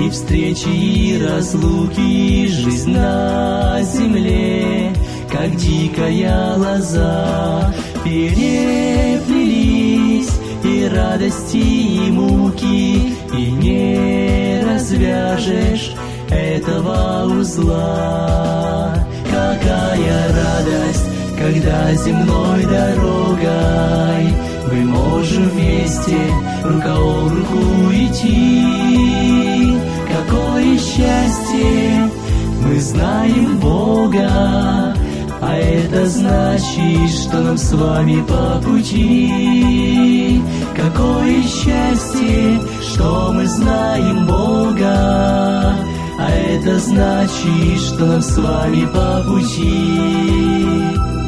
и встречи, и разлуки, жизнь на земле, как дикая лоза, переплелись и радости, и муки, и не развяжешь этого узла. Какая радость, когда земной дорогой мы можем вместе рука об руку идти. Какое счастье, мы знаем Бога, а это значит, что нам с вами по пути. Какое счастье, что мы знаем Бога, а это значит, что нам с вами по пути.